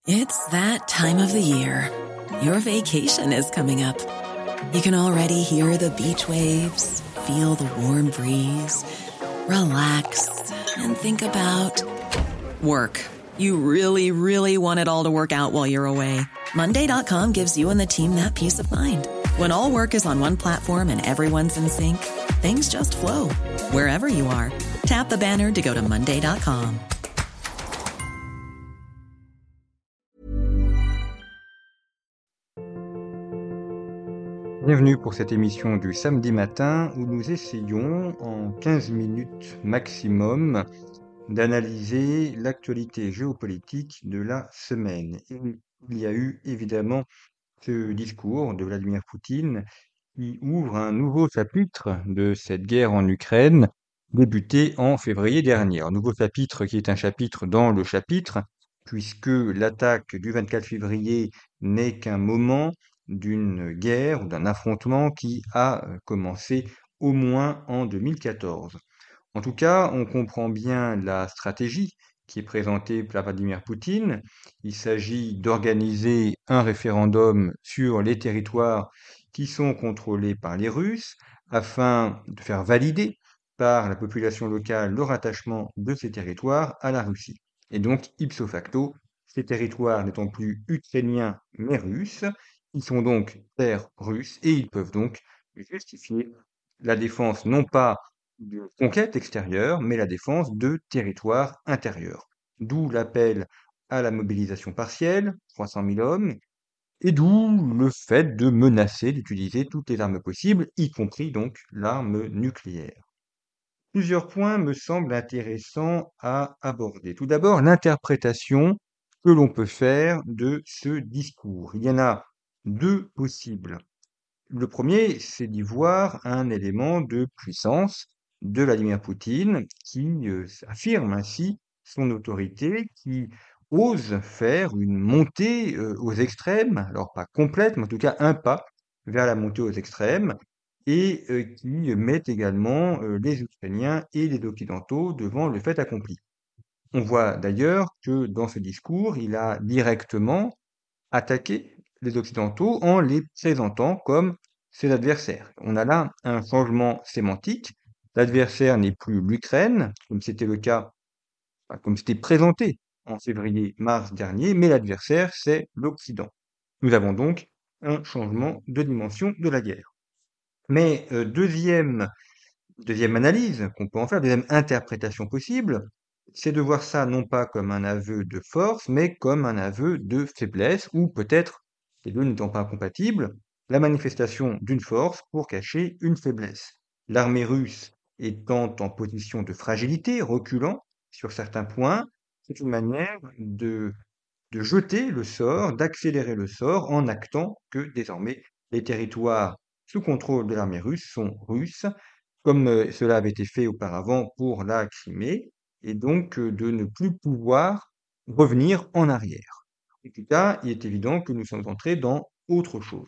It's that time of the year. Your vacation is coming up. You can already hear the beach waves, feel the warm breeze, relax, and think about work. You really, really want it all to work out while you're away. Monday.com gives you and the team that peace of mind. When all work is on one platform and everyone's in sync, things just flow. Wherever you are, tap the banner to go to Monday.com. Bienvenue pour cette émission du samedi matin où nous essayons en 15 minutes maximum d'analyser l'actualité géopolitique de la semaine. Il y a eu évidemment ce discours de Vladimir Poutine qui ouvre un nouveau chapitre de cette guerre en Ukraine débutée en février dernier. Un nouveau chapitre qui est un chapitre dans le chapitre puisque l'attaque du 24 février n'est qu'un moment d'une guerre ou d'un affrontement qui a commencé au moins en 2014. En tout cas, on comprend bien la stratégie qui est présentée par Vladimir Poutine. Il s'agit d'organiser un référendum sur les territoires qui sont contrôlés par les Russes afin de faire valider par la population locale le rattachement de ces territoires à la Russie. Et donc, ipso facto, ces territoires n'étant plus ukrainiens mais russes, ils sont donc terres russes et ils peuvent donc justifier la défense non pas d'une conquête extérieure, mais la défense de territoires intérieurs. D'où l'appel à la mobilisation partielle, 300 000 hommes, et d'où le fait de menacer d'utiliser toutes les armes possibles, y compris donc l'arme nucléaire. Plusieurs points me semblent intéressants à aborder. Tout d'abord, l'interprétation que l'on peut faire de ce discours. Il y en a deux possibles. Le premier, c'est d'y voir un élément de puissance de Vladimir Poutine qui affirme ainsi son autorité, qui ose faire une montée aux extrêmes, alors pas complète, mais en tout cas un pas vers la montée aux extrêmes, et qui met également les Ukrainiens et les Occidentaux devant le fait accompli. On voit d'ailleurs que dans ce discours, il a directement attaqué les Occidentaux en les présentant comme ses adversaires. On a là un changement sémantique. L'adversaire n'est plus l'Ukraine, comme c'était le cas, comme c'était présenté en février-mars dernier, mais l'adversaire, c'est l'Occident. Nous avons donc un changement de dimension de la guerre. Mais deuxième analyse qu'on peut en faire, deuxième interprétation possible, c'est de voir ça non pas comme un aveu de force, mais comme un aveu de faiblesse, ou peut-être, les deux n'étant pas incompatibles, la manifestation d'une force pour cacher une faiblesse. L'armée russe étant en position de fragilité, reculant sur certains points, c'est une manière de jeter le sort, d'accélérer le sort en actant que désormais les territoires sous contrôle de l'armée russe sont russes, comme cela avait été fait auparavant pour la Crimée, et donc de ne plus pouvoir revenir en arrière. En tout cas, il est évident que nous sommes entrés dans autre chose.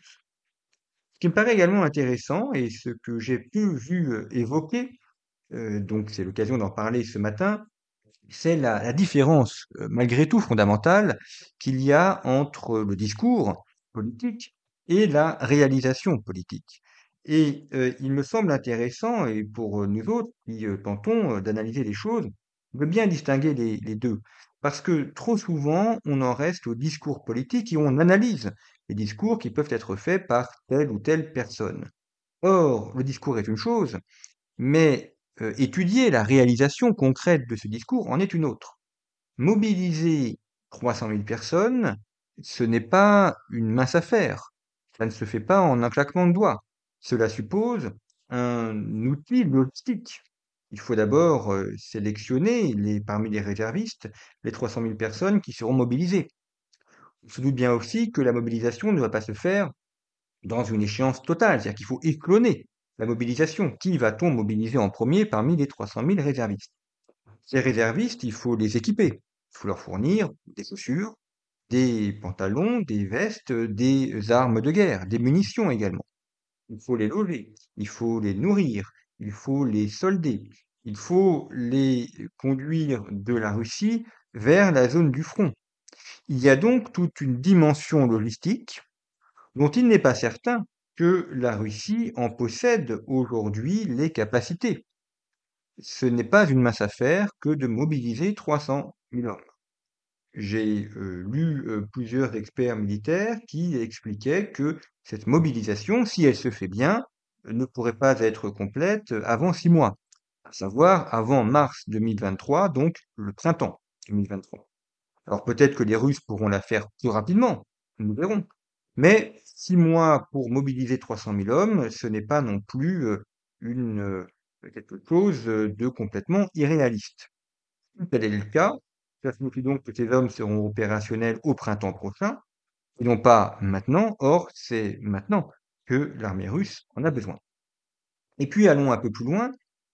Ce qui me paraît également intéressant, et ce que j'ai pu vu évoquer, donc c'est l'occasion d'en parler ce matin, c'est la différence, malgré tout fondamentale, qu'il y a entre le discours politique et la réalisation politique. Et il me semble intéressant, et pour nous autres qui tentons d'analyser les choses, de bien distinguer les deux. Parce que trop souvent, on en reste au discours politique et on analyse les discours qui peuvent être faits par telle ou telle personne. Or, le discours est une chose, mais étudier la réalisation concrète de ce discours en est une autre. Mobiliser 300 000 personnes, ce n'est pas une mince affaire. Ça ne se fait pas en un claquement de doigts. Cela suppose un outil logistique. Il faut d'abord sélectionner parmi les réservistes les 300 000 personnes qui seront mobilisées. On se doute bien aussi que la mobilisation ne va pas se faire dans une échéance totale, c'est-à-dire qu'il faut échelonner la mobilisation. Qui va-t-on mobiliser en premier parmi les 300 000 réservistes? Ces réservistes, il faut les équiper. Il faut leur fournir des chaussures, des pantalons, des vestes, des armes de guerre, des munitions également. Il faut les loger, il faut les nourrir, il faut les solder, il faut les conduire de la Russie vers la zone du front. Il y a donc toute une dimension logistique dont il n'est pas certain que la Russie en possède aujourd'hui les capacités. Ce n'est pas une mince affaire que de mobiliser 300 000 hommes. J'ai lu plusieurs experts militaires qui expliquaient que cette mobilisation, si elle se fait bien, ne pourrait pas être complète avant 6 mois, à savoir avant mars 2023, donc le printemps 2023. Alors peut-être que les Russes pourront la faire plus rapidement, nous verrons. Mais 6 mois pour mobiliser 300 000 hommes, ce n'est pas non plus une, quelque chose de complètement irréaliste. Si tel est le cas, ça signifie donc que ces hommes seront opérationnels au printemps prochain, et non pas maintenant. Or, c'est maintenant que l'armée russe en a besoin. Et puis allons un peu plus loin.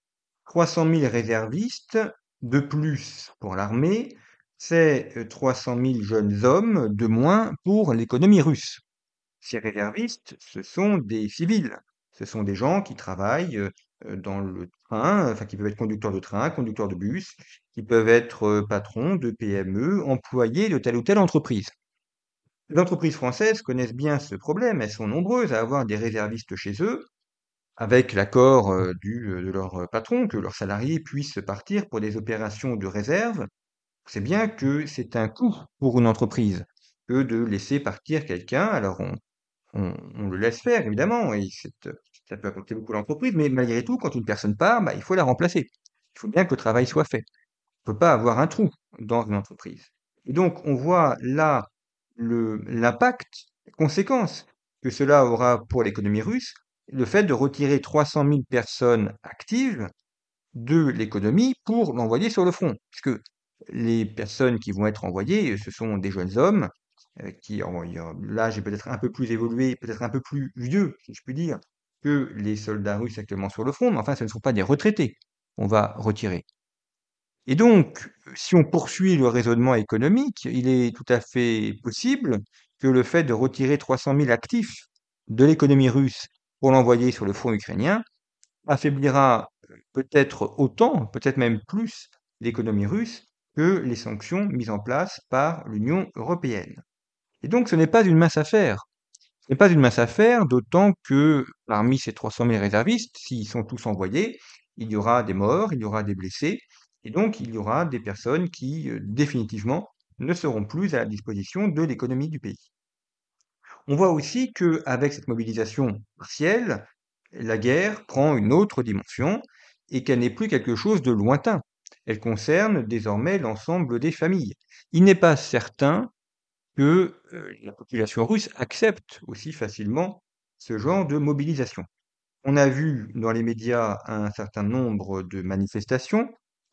300 000 réservistes de plus pour l'armée, c'est 300 000 jeunes hommes de moins pour l'économie russe. Ces réservistes, ce sont des civils. Ce sont des gens qui travaillent dans le train, enfin qui peuvent être conducteurs de train, conducteurs de bus, qui peuvent être patrons de PME, employés de telle ou telle entreprise. Les entreprises françaises connaissent bien ce problème. Elles sont nombreuses à avoir des réservistes chez eux, avec l'accord de leur patron, que leurs salariés puissent partir pour des opérations de réserve. C'est bien que c'est un coût pour une entreprise que de laisser partir quelqu'un. Alors on le laisse faire, évidemment, et ça peut apporter beaucoup à l'entreprise, mais malgré tout, quand une personne part, bah, il faut la remplacer. Il faut bien que le travail soit fait. On ne peut pas avoir un trou dans une entreprise. Et donc, on voit là l'impact, les conséquences que cela aura pour l'économie russe, le fait de retirer 300 000 personnes actives de l'économie pour l'envoyer sur le front. Puisque les personnes qui vont être envoyées, ce sont des jeunes hommes qui, l'âge est peut-être un peu plus évolué, peut-être un peu plus vieux, si je puis dire, que les soldats russes actuellement sur le front, mais enfin, ce ne sont pas des retraités qu'on va retirer. Et donc, si on poursuit le raisonnement économique, il est tout à fait possible que le fait de retirer 300 000 actifs de l'économie russe pour l'envoyer sur le front ukrainien affaiblira peut-être autant, peut-être même plus, l'économie russe que les sanctions mises en place par l'Union européenne. Et donc, ce n'est pas une mince affaire. Ce n'est pas une mince affaire, d'autant que parmi ces 300 000 réservistes, s'ils sont tous envoyés, il y aura des morts, il y aura des blessés, et donc il y aura des personnes qui, définitivement, ne seront plus à la disposition de l'économie du pays. On voit aussi qu'avec cette mobilisation partielle, la guerre prend une autre dimension et qu'elle n'est plus quelque chose de lointain. Elle concerne désormais l'ensemble des familles. Il n'est pas certain que la population russe accepte aussi facilement ce genre de mobilisation. On a vu dans les médias un certain nombre de manifestations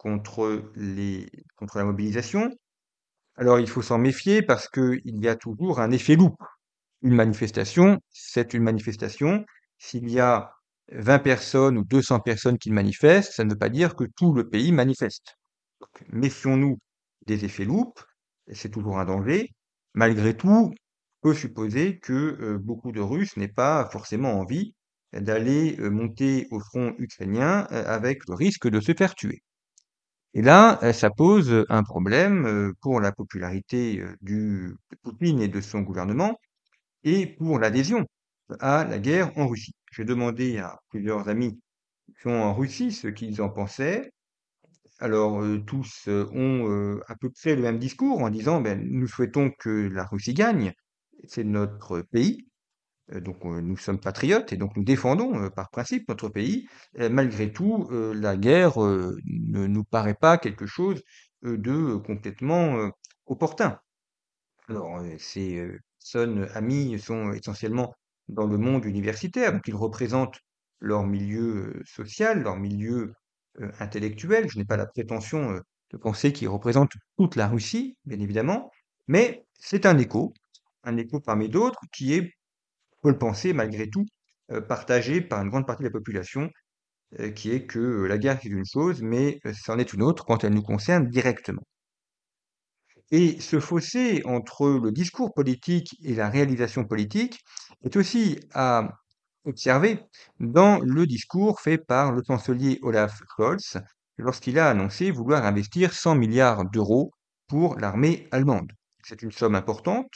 contre la mobilisation. Alors il faut s'en méfier parce qu'il y a toujours un effet loupe. Une manifestation, c'est une manifestation. S'il y a 20 personnes ou 200 personnes qui manifestent, ça ne veut pas dire que tout le pays manifeste. Donc, méfions-nous des effets loupes, c'est toujours un danger. Malgré tout, on peut supposer que beaucoup de Russes n'aient pas forcément envie d'aller monter au front ukrainien avec le risque de se faire tuer. Et là, ça pose un problème pour la popularité de Poutine et de son gouvernement, et pour l'adhésion à la guerre en Russie. J'ai demandé à plusieurs amis qui sont en Russie ce qu'ils en pensaient. Alors, tous ont à peu près le même discours en disant, ben, nous souhaitons que la Russie gagne, c'est notre pays, donc nous sommes patriotes et donc nous défendons par principe notre pays. Malgré tout, la guerre ne nous paraît pas quelque chose de complètement opportun. Alors, ces personnes amies sont essentiellement dans le monde universitaire, donc ils représentent leur milieu social, leur milieu intellectuel. Je n'ai pas la prétention de penser qu'ils représentent toute la Russie, bien évidemment, mais c'est un écho parmi d'autres qui est, on peut le penser malgré tout, partagé par une grande partie de la population, qui est que la guerre c'est une chose, mais c'en est une autre quand elle nous concerne directement. Et ce fossé entre le discours politique et la réalisation politique est aussi à observer dans le discours fait par le chancelier Olaf Scholz lorsqu'il a annoncé vouloir investir 100 milliards d'euros pour l'armée allemande. c'est une somme importante.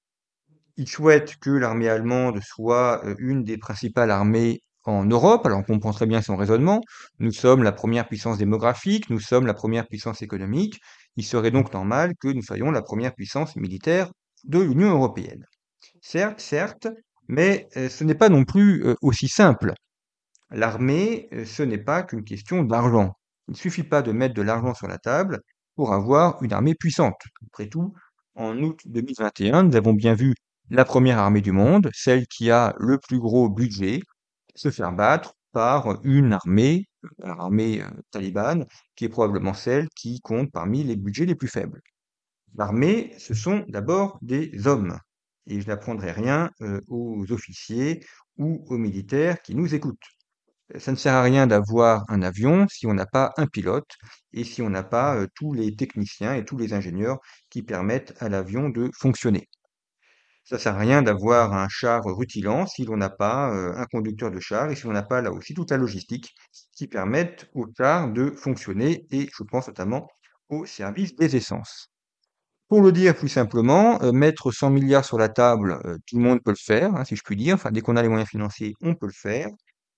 Il souhaite que l'armée allemande soit une des principales armées en Europe. Alors on comprend très bien son raisonnement. Nous sommes la première puissance démographique, nous sommes la première puissance économique. Il serait donc normal que nous soyons la première puissance militaire de l'Union européenne. Certes, certes, mais ce n'est pas non plus aussi simple. L'armée, ce n'est pas qu'une question d'argent. Il ne suffit pas de mettre de l'argent sur la table pour avoir une armée puissante. Après tout, en août 2021, nous avons bien vu la première armée du monde, celle qui a le plus gros budget, se faire battre par une armée, l'armée talibane, qui est probablement celle qui compte parmi les budgets les plus faibles. L'armée, ce sont d'abord des hommes. Et je n'apprendrai rien aux officiers ou aux militaires qui nous écoutent. Ça ne sert à rien d'avoir un avion si on n'a pas un pilote et si on n'a pas tous les techniciens et tous les ingénieurs qui permettent à l'avion de fonctionner. Ça sert à rien d'avoir un char rutilant si l'on n'a pas un conducteur de char et si on n'a pas là aussi toute la logistique qui permettent au char de fonctionner et je pense notamment au service des essences. Pour le dire plus simplement, mettre 100 milliards sur la table, tout le monde peut le faire, hein, si je puis dire. Enfin, dès qu'on a les moyens financiers, on peut le faire.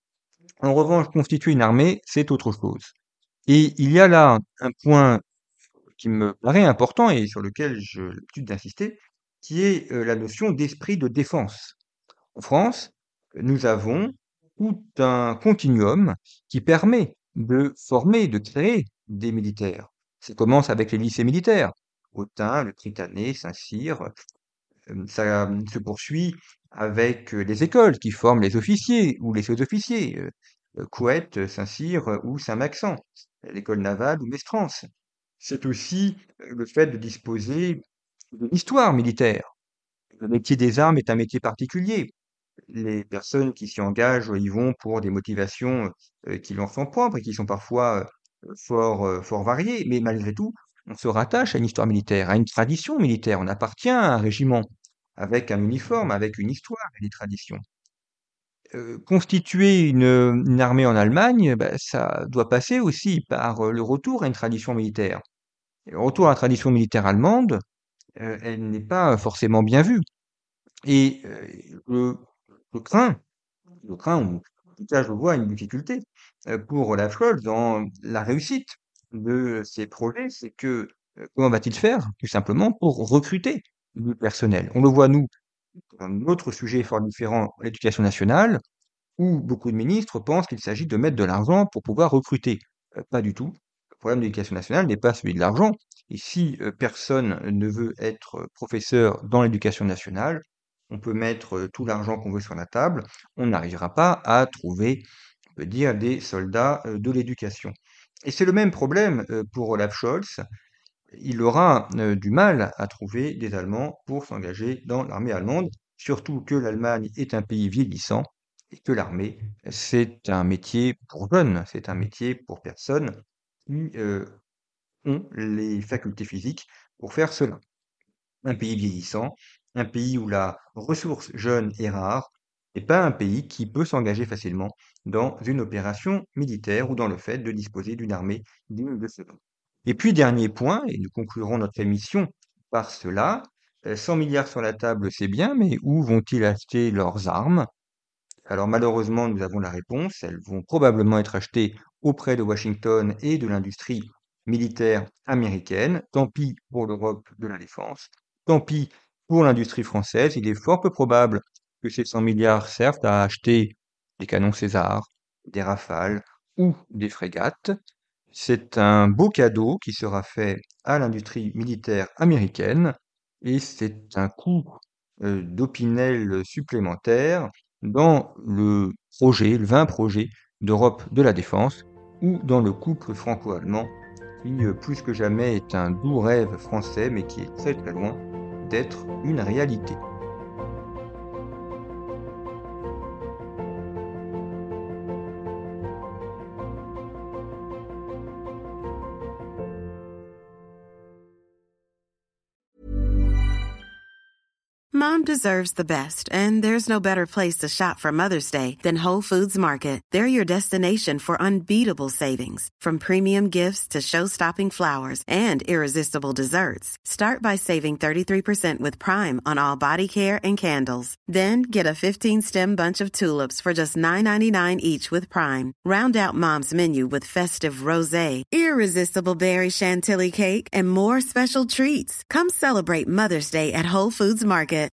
En revanche, constituer une armée, c'est autre chose. Et il y a là un point qui me paraît important et sur lequel j'ai l'habitude d'insister, qui est la notion d'esprit de défense. En France, nous avons tout un continuum qui permet de former, de créer des militaires. Ça commence avec les lycées militaires. Autun, le Prytanée, Saint-Cyr, ça se poursuit avec les écoles qui forment les officiers ou les sous-officiers, Couët, Saint-Cyr ou Saint-Maxent, l'école navale ou Mestrances. C'est aussi le fait de disposer d'une histoire militaire. Le métier des armes est un métier particulier. Les personnes qui s'y engagent y vont pour des motivations qui leur sont propres et qui sont parfois fort variées, mais malgré tout, on se rattache à une histoire militaire, à une tradition militaire. On appartient à un régiment avec un uniforme, avec une histoire et des traditions. Constituer une armée en Allemagne, bah, ça doit passer aussi par le retour à une tradition militaire. Et le retour à la tradition militaire allemande, elle n'est pas forcément bien vue. Et je crains, ou en tout cas je vois une difficulté pour Olaf Scholz dans la réussite de ses projets, c'est que comment va-t-il faire, tout simplement, pour recruter du personnel? On le voit, nous, dans un autre sujet fort différent, l'éducation nationale, où beaucoup de ministres pensent qu'il s'agit de mettre de l'argent pour pouvoir recruter. Pas du tout. Le problème de l'éducation nationale n'est pas celui de l'argent. Et si personne ne veut être professeur dans l'éducation nationale, on peut mettre tout l'argent qu'on veut sur la table, on n'arrivera pas à trouver, on peut dire, des soldats de l'éducation. Et c'est le même problème pour Olaf Scholz. Il aura du mal à trouver des Allemands pour s'engager dans l'armée allemande, surtout que l'Allemagne est un pays vieillissant et que l'armée, c'est un métier pour jeunes, c'est un métier pour personnes qui ont les facultés physiques pour faire cela. Un pays vieillissant, un pays où la ressource jeune est rare, et pas un pays qui peut s'engager facilement dans une opération militaire ou dans le fait de disposer d'une armée digne de ce nom. Et puis, dernier point, et nous conclurons notre émission par cela, 100 milliards sur la table, c'est bien, mais où vont-ils acheter leurs armes? Alors malheureusement, nous avons la réponse. Elles vont probablement être achetées auprès de Washington et de l'industrie militaire américaine. Tant pis pour l'Europe de la défense. Tant pis pour l'industrie française. Il est fort peu probable que ces 100 milliards servent à acheter des canons César, des Rafales ou des frégates. C'est un beau cadeau qui sera fait à l'industrie militaire américaine et c'est un coup d'Opinel supplémentaire dans le vain projet d'Europe de la défense ou dans le couple franco-allemand qui, plus que jamais, est un doux rêve français mais qui est très très loin d'être une réalité. Mom deserves the best, and there's no better place to shop for Mother's Day than Whole Foods Market. They're your destination for unbeatable savings, from premium gifts to show-stopping flowers and irresistible desserts. Start by saving 33% with Prime on all body care and candles. Then get a 15-stem bunch of tulips for just $9.99 each with Prime. Round out Mom's menu with festive rosé, irresistible berry chantilly cake, and more special treats. Come celebrate Mother's Day at Whole Foods Market.